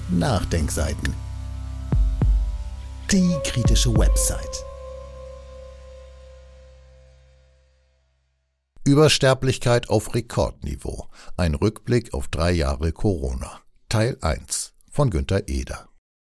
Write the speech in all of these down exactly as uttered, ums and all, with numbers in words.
Nachdenkseiten. Die kritische Website. Übersterblichkeit auf Rekordniveau. Ein Rückblick auf drei Jahre Corona. Teil eins von Günther Eder.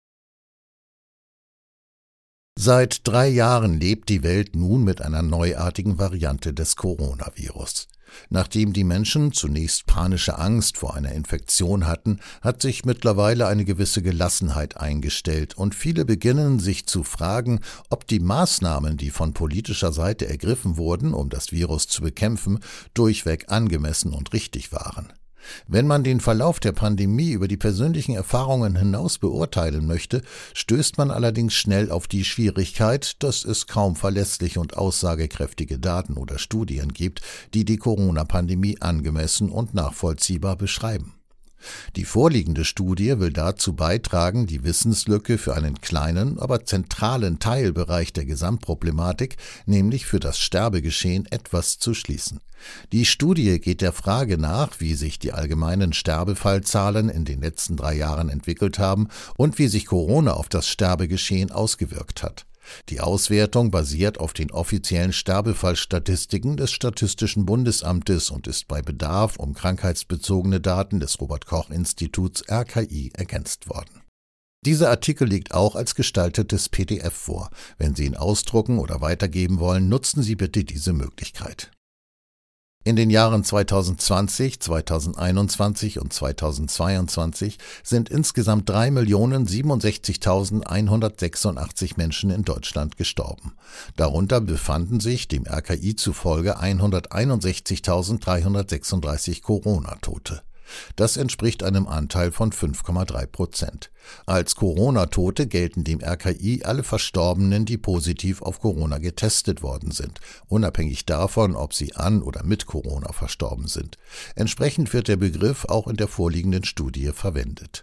Seit drei Jahren lebt die Welt nun mit einer neuartigen Variante des Coronavirus. Nachdem die Menschen zunächst panische Angst vor einer Infektion hatten, hat sich mittlerweile eine gewisse Gelassenheit eingestellt und viele beginnen sich zu fragen, ob die Maßnahmen, die von politischer Seite ergriffen wurden, um das Virus zu bekämpfen, durchweg angemessen und richtig waren. Wenn man den Verlauf der Pandemie über die persönlichen Erfahrungen hinaus beurteilen möchte, stößt man allerdings schnell auf die Schwierigkeit, dass es kaum verlässliche und aussagekräftige Daten oder Studien gibt, die die Corona-Pandemie angemessen und nachvollziehbar beschreiben. Die vorliegende Studie will dazu beitragen, die Wissenslücke für einen kleinen, aber zentralen Teilbereich der Gesamtproblematik, nämlich für das Sterbegeschehen, etwas zu schließen. Die Studie geht der Frage nach, wie sich die allgemeinen Sterbefallzahlen in den letzten drei Jahren entwickelt haben und wie sich Corona auf das Sterbegeschehen ausgewirkt hat. Die Auswertung basiert auf den offiziellen Sterbefallstatistiken des Statistischen Bundesamtes und ist bei Bedarf um krankheitsbezogene Daten des Robert-Koch-Instituts R K I ergänzt worden. Dieser Artikel liegt auch als gestaltetes P D F vor. Wenn Sie ihn ausdrucken oder weitergeben wollen, nutzen Sie bitte diese Möglichkeit. In den Jahren zweitausendzwanzig, zweitausendeinundzwanzig und zweitausendzweiundzwanzig sind insgesamt drei Millionen siebenundsechzigtausendeinhundertsechsundachtzig Menschen in Deutschland gestorben. Darunter befanden sich dem R K I zufolge hunderteinundsechzigtausenddreihundertsechsunddreißig Corona-Tote. Das entspricht einem Anteil von fünf Komma drei Prozent. Als Corona-Tote gelten dem R K I alle Verstorbenen, die positiv auf Corona getestet worden sind, unabhängig davon, ob sie an oder mit Corona verstorben sind. Entsprechend wird der Begriff auch in der vorliegenden Studie verwendet.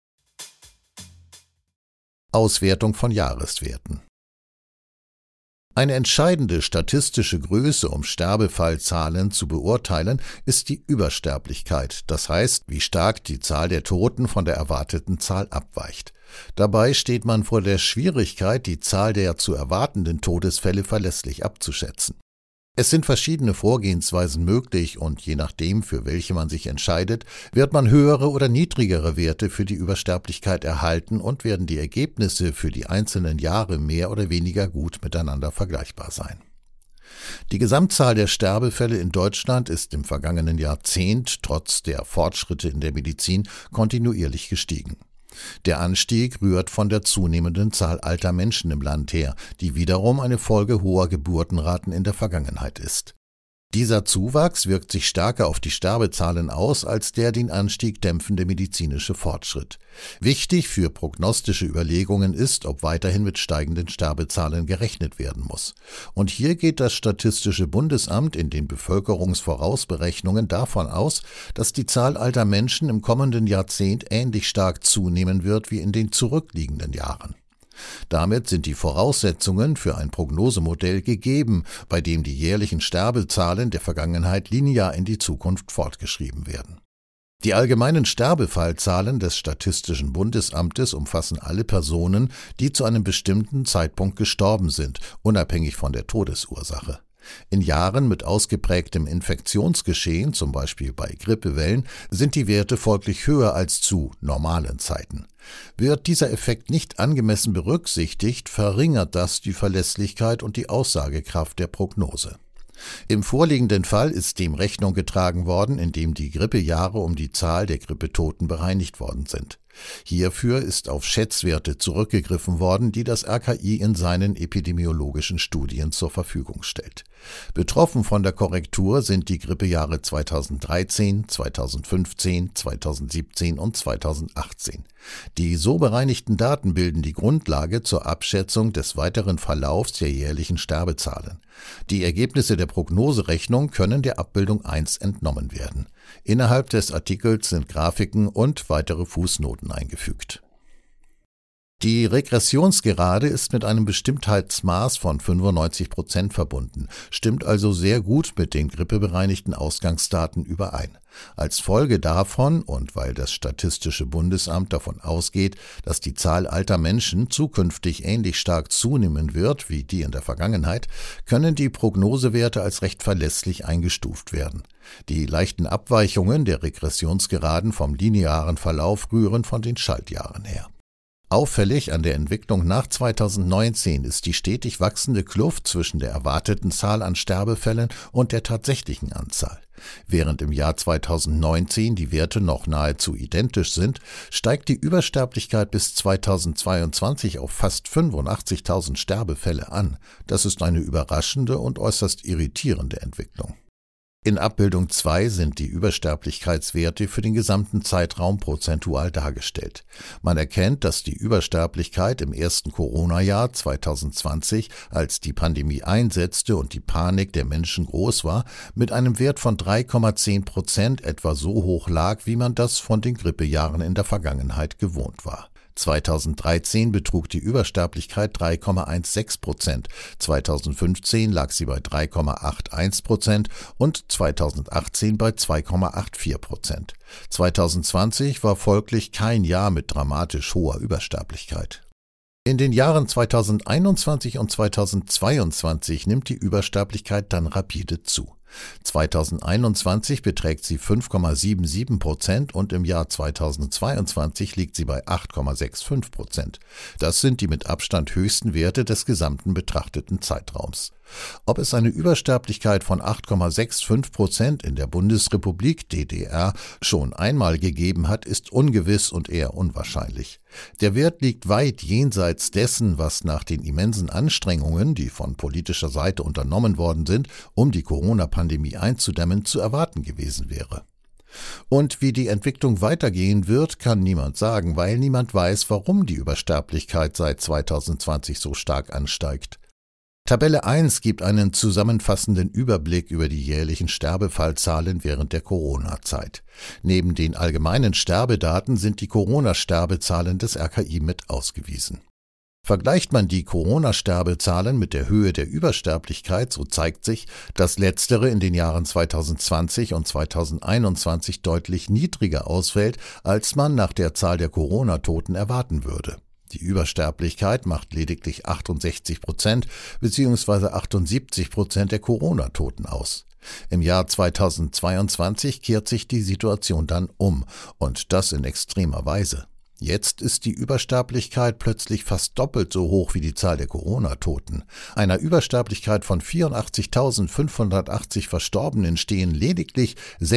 Auswertung von Jahreswerten. Eine entscheidende statistische Größe, um Sterbefallzahlen zu beurteilen, ist die Übersterblichkeit, das heißt, wie stark die Zahl der Toten von der erwarteten Zahl abweicht. Dabei steht man vor der Schwierigkeit, die Zahl der zu erwartenden Todesfälle verlässlich abzuschätzen. Es sind verschiedene Vorgehensweisen möglich und je nachdem, für welche man sich entscheidet, wird man höhere oder niedrigere Werte für die Übersterblichkeit erhalten und werden die Ergebnisse für die einzelnen Jahre mehr oder weniger gut miteinander vergleichbar sein. Die Gesamtzahl der Sterbefälle in Deutschland ist im vergangenen Jahrzehnt trotz der Fortschritte in der Medizin kontinuierlich gestiegen. Der Anstieg rührt von der zunehmenden Zahl alter Menschen im Land her, die wiederum eine Folge hoher Geburtenraten in der Vergangenheit ist. Dieser Zuwachs wirkt sich stärker auf die Sterbezahlen aus als der den Anstieg dämpfende medizinische Fortschritt. Wichtig für prognostische Überlegungen ist, ob weiterhin mit steigenden Sterbezahlen gerechnet werden muss. Und hier geht das Statistische Bundesamt in den Bevölkerungsvorausberechnungen davon aus, dass die Zahl alter Menschen im kommenden Jahrzehnt ähnlich stark zunehmen wird wie in den zurückliegenden Jahren. Damit sind die Voraussetzungen für ein Prognosemodell gegeben, bei dem die jährlichen Sterbezahlen der Vergangenheit linear in die Zukunft fortgeschrieben werden. Die allgemeinen Sterbefallzahlen des Statistischen Bundesamtes umfassen alle Personen, die zu einem bestimmten Zeitpunkt gestorben sind, unabhängig von der Todesursache. In Jahren mit ausgeprägtem Infektionsgeschehen, zum Beispiel bei Grippewellen, sind die Werte folglich höher als zu normalen Zeiten. Wird dieser Effekt nicht angemessen berücksichtigt, verringert das die Verlässlichkeit und die Aussagekraft der Prognose. Im vorliegenden Fall ist dem Rechnung getragen worden, indem die Grippejahre um die Zahl der Grippetoten bereinigt worden sind. Hierfür ist auf Schätzwerte zurückgegriffen worden, die das R K I in seinen epidemiologischen Studien zur Verfügung stellt. Betroffen von der Korrektur sind die Grippejahre zweitausenddreizehn, zweitausendfünfzehn, zweitausendsiebzehn und zweitausendachtzehn. Die so bereinigten Daten bilden die Grundlage zur Abschätzung des weiteren Verlaufs der jährlichen Sterbezahlen. Die Ergebnisse der Prognoserechnung können der Abbildung eins entnommen werden. Innerhalb des Artikels sind Grafiken und weitere Fußnoten eingefügt. Die Regressionsgerade ist mit einem Bestimmtheitsmaß von fünfundneunzig Prozent verbunden, stimmt also sehr gut mit den grippebereinigten Ausgangsdaten überein. Als Folge davon und weil das Statistische Bundesamt davon ausgeht, dass die Zahl alter Menschen zukünftig ähnlich stark zunehmen wird wie die in der Vergangenheit, können die Prognosewerte als recht verlässlich eingestuft werden. Die leichten Abweichungen der Regressionsgeraden vom linearen Verlauf rühren von den Schaltjahren her. Auffällig an der Entwicklung nach zweitausendneunzehn ist die stetig wachsende Kluft zwischen der erwarteten Zahl an Sterbefällen und der tatsächlichen Anzahl. Während im Jahr zweitausendneunzehn die Werte noch nahezu identisch sind, steigt die Übersterblichkeit bis zweitausendzweiundzwanzig auf fast fünfundachtzigtausend Sterbefälle an. Das ist eine überraschende und äußerst irritierende Entwicklung. In Abbildung zwei sind die Übersterblichkeitswerte für den gesamten Zeitraum prozentual dargestellt. Man erkennt, dass die Übersterblichkeit im ersten Corona-Jahr zweitausendzwanzig, als die Pandemie einsetzte und die Panik der Menschen groß war, mit einem Wert von drei Komma zehn Prozent etwa so hoch lag, wie man das von den Grippejahren in der Vergangenheit gewohnt war. zweitausenddreizehn betrug die Übersterblichkeit drei Komma sechzehn Prozent, zweitausendfünfzehn lag sie bei drei Komma einundachtzig Prozent und zweitausendachtzehn bei zwei Komma vierundachtzig Prozent. zweitausendzwanzig war folglich kein Jahr mit dramatisch hoher Übersterblichkeit. In den Jahren zweitausendeinundzwanzig und zweitausendzweiundzwanzig nimmt die Übersterblichkeit dann rapide zu. zweitausendeinundzwanzig beträgt sie fünf Komma siebenundsiebzig Prozent und im Jahr zweitausendzweiundzwanzig liegt sie bei acht Komma fünfundsechzig Prozent. Das sind die mit Abstand höchsten Werte des gesamten betrachteten Zeitraums. Ob es eine Übersterblichkeit von acht Komma fünfundsechzig Prozent in der Bundesrepublik D D R schon einmal gegeben hat, ist ungewiss und eher unwahrscheinlich. Der Wert liegt weit jenseits dessen, was nach den immensen Anstrengungen, die von politischer Seite unternommen worden sind, um die Corona-Pandemie einzudämmen, zu erwarten gewesen wäre. Und wie die Entwicklung weitergehen wird, kann niemand sagen, weil niemand weiß, warum die Übersterblichkeit seit zweitausendzwanzig so stark ansteigt. Tabelle eins gibt einen zusammenfassenden Überblick über die jährlichen Sterbefallzahlen während der Corona-Zeit. Neben den allgemeinen Sterbedaten sind die Corona-Sterbezahlen des R K I mit ausgewiesen. Vergleicht man die Corona-Sterbezahlen mit der Höhe der Übersterblichkeit, so zeigt sich, dass letztere in den Jahren zweitausendzwanzig und zweitausendeinundzwanzig deutlich niedriger ausfällt, als man nach der Zahl der Corona-Toten erwarten würde. Die Übersterblichkeit macht lediglich achtundsechzig Prozent bzw. achtundsiebzig Prozent der Corona-Toten aus. Im Jahr zweitausendzweiundzwanzig kehrt sich die Situation dann um, und das in extremer Weise. Jetzt ist die Übersterblichkeit plötzlich fast doppelt so hoch wie die Zahl der Corona-Toten. Einer Übersterblichkeit von vierundachtzigtausendfünfhundertachtzig Verstorbenen stehen lediglich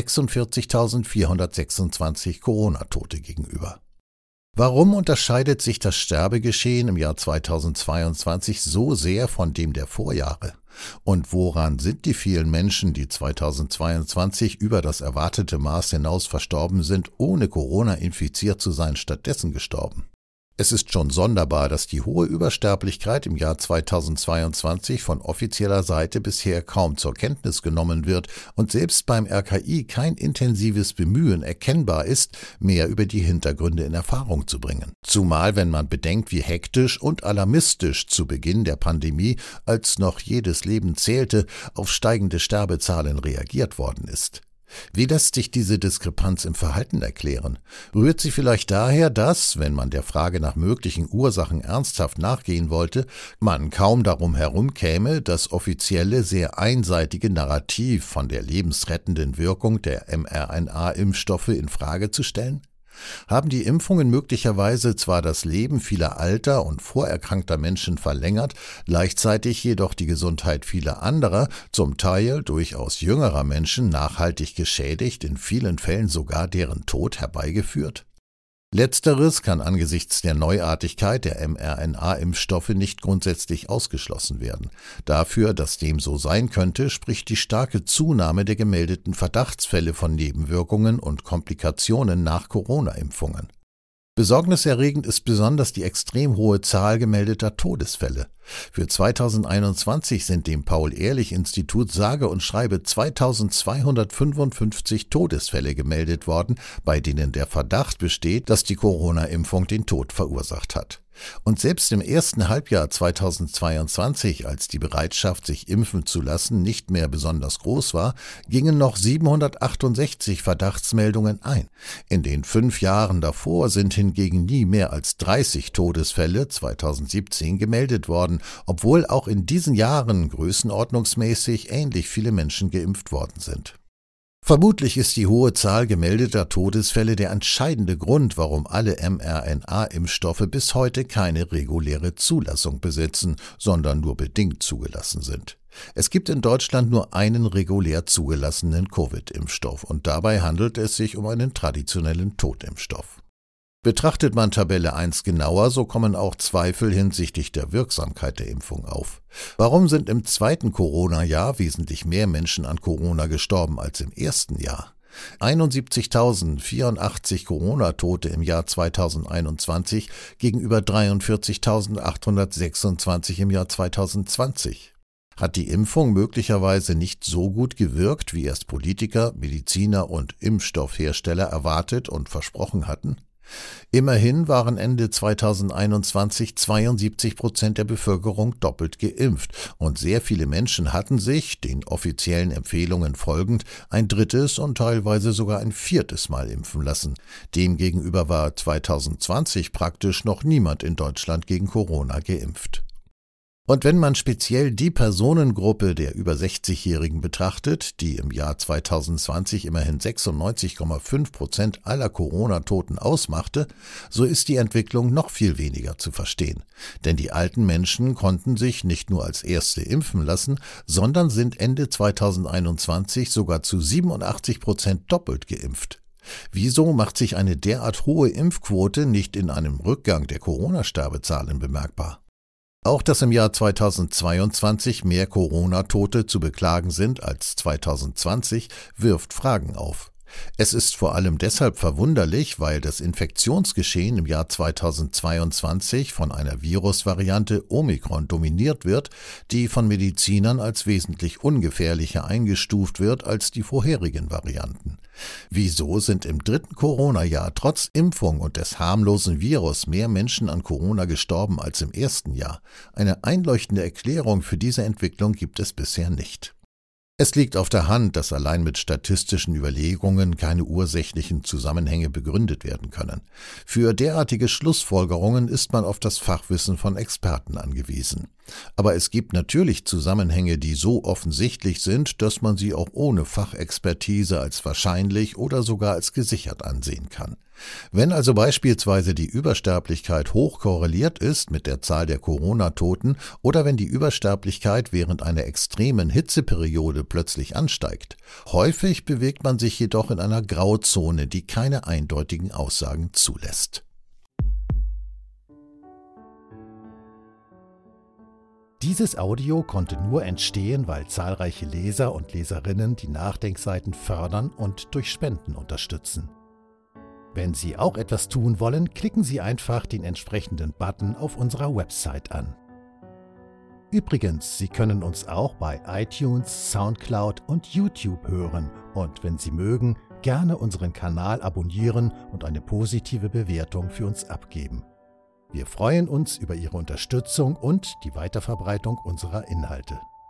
sechsundvierzigtausendvierhundertsechsundzwanzig Corona-Tote gegenüber. Warum unterscheidet sich das Sterbegeschehen im Jahr zweitausendzweiundzwanzig so sehr von dem der Vorjahre? Und woran sind die vielen Menschen, die zweitausendzweiundzwanzig über das erwartete Maß hinaus verstorben sind, ohne Corona infiziert zu sein, stattdessen gestorben? Es ist schon sonderbar, dass die hohe Übersterblichkeit im Jahr zweitausendzweiundzwanzig von offizieller Seite bisher kaum zur Kenntnis genommen wird und selbst beim R K I kein intensives Bemühen erkennbar ist, mehr über die Hintergründe in Erfahrung zu bringen. Zumal wenn man bedenkt, wie hektisch und alarmistisch zu Beginn der Pandemie, als noch jedes Leben zählte, auf steigende Sterbezahlen reagiert worden ist. Wie lässt sich diese Diskrepanz im Verhalten erklären? Rührt sie vielleicht daher, dass, wenn man der Frage nach möglichen Ursachen ernsthaft nachgehen wollte, man kaum darum herumkäme, das offizielle, sehr einseitige Narrativ von der lebensrettenden Wirkung der mRNA-Impfstoffe in Frage zu stellen? Haben die Impfungen möglicherweise zwar das Leben vieler alter und vorerkrankter Menschen verlängert, gleichzeitig jedoch die Gesundheit vieler anderer, zum Teil durchaus jüngerer Menschen nachhaltig geschädigt, in vielen Fällen sogar deren Tod herbeigeführt? Letzteres kann angesichts der Neuartigkeit der mRNA-Impfstoffe nicht grundsätzlich ausgeschlossen werden. Dafür, dass dem so sein könnte, spricht die starke Zunahme der gemeldeten Verdachtsfälle von Nebenwirkungen und Komplikationen nach Corona-Impfungen. Besorgniserregend ist besonders die extrem hohe Zahl gemeldeter Todesfälle. Für zweitausendeinundzwanzig sind dem Paul-Ehrlich-Institut sage und schreibe zweitausendzweihundertfünfundfünfzig Todesfälle gemeldet worden, bei denen der Verdacht besteht, dass die Corona-Impfung den Tod verursacht hat. Und selbst im ersten Halbjahr zweitausendzweiundzwanzig, als die Bereitschaft, sich impfen zu lassen, nicht mehr besonders groß war, gingen noch siebenhundertachtundsechzig Verdachtsmeldungen ein. In den fünf Jahren davor sind hingegen nie mehr als dreißig Todesfälle zweitausendsiebzehn gemeldet worden, obwohl auch in diesen Jahren größenordnungsmäßig ähnlich viele Menschen geimpft worden sind. Vermutlich ist die hohe Zahl gemeldeter Todesfälle der entscheidende Grund, warum alle mRNA-Impfstoffe bis heute keine reguläre Zulassung besitzen, sondern nur bedingt zugelassen sind. Es gibt in Deutschland nur einen regulär zugelassenen Covid-Impfstoff und dabei handelt es sich um einen traditionellen Totimpfstoff. Betrachtet man Tabelle eins genauer, so kommen auch Zweifel hinsichtlich der Wirksamkeit der Impfung auf. Warum sind im zweiten Corona-Jahr wesentlich mehr Menschen an Corona gestorben als im ersten Jahr? einundsiebzigtausendvierundachtzig Corona-Tote im Jahr zweitausendeinundzwanzig gegenüber dreiundvierzigtausendachthundertsechsundzwanzig im Jahr zweitausendzwanzig. Hat die Impfung möglicherweise nicht so gut gewirkt, wie erst Politiker, Mediziner und Impfstoffhersteller erwartet und versprochen hatten? Immerhin waren Ende zweitausendeinundzwanzig zweiundsiebzig Prozent der Bevölkerung doppelt geimpft und sehr viele Menschen hatten sich, den offiziellen Empfehlungen folgend, ein drittes und teilweise sogar ein viertes Mal impfen lassen. Demgegenüber war zweitausendzwanzig praktisch noch niemand in Deutschland gegen Corona geimpft. Und wenn man speziell die Personengruppe der über sechzigjährigen betrachtet, die im Jahr zweitausendzwanzig immerhin sechsundneunzig Komma fünf Prozent aller Corona-Toten ausmachte, so ist die Entwicklung noch viel weniger zu verstehen. Denn die alten Menschen konnten sich nicht nur als Erste impfen lassen, sondern sind Ende zweitausendeinundzwanzig sogar zu siebenundachtzig Prozent doppelt geimpft. Wieso macht sich eine derart hohe Impfquote nicht in einem Rückgang der Corona-Sterbezahlen bemerkbar? Auch dass im Jahr zweitausendzweiundzwanzig mehr Corona-Tote zu beklagen sind als zweitausendzwanzig, wirft Fragen auf. Es ist vor allem deshalb verwunderlich, weil das Infektionsgeschehen im Jahr zweitausendzweiundzwanzig von einer Virusvariante Omikron dominiert wird, die von Medizinern als wesentlich ungefährlicher eingestuft wird als die vorherigen Varianten. Wieso sind im dritten Corona-Jahr trotz Impfung und des harmlosen Virus mehr Menschen an Corona gestorben als im ersten Jahr? Eine einleuchtende Erklärung für diese Entwicklung gibt es bisher nicht. Es liegt auf der Hand, dass allein mit statistischen Überlegungen keine ursächlichen Zusammenhänge begründet werden können. Für derartige Schlussfolgerungen ist man auf das Fachwissen von Experten angewiesen. Aber es gibt natürlich Zusammenhänge, die so offensichtlich sind, dass man sie auch ohne Fachexpertise als wahrscheinlich oder sogar als gesichert ansehen kann. Wenn also beispielsweise die Übersterblichkeit hoch korreliert ist mit der Zahl der Corona-Toten oder wenn die Übersterblichkeit während einer extremen Hitzeperiode plötzlich ansteigt. Häufig bewegt man sich jedoch in einer Grauzone, die keine eindeutigen Aussagen zulässt. Dieses Audio konnte nur entstehen, weil zahlreiche Leser und Leserinnen die Nachdenkseiten fördern und durch Spenden unterstützen. Wenn Sie auch etwas tun wollen, klicken Sie einfach den entsprechenden Button auf unserer Website an. Übrigens, Sie können uns auch bei iTunes, Soundcloud und YouTube hören und wenn Sie mögen, gerne unseren Kanal abonnieren und eine positive Bewertung für uns abgeben. Wir freuen uns über Ihre Unterstützung und die Weiterverbreitung unserer Inhalte.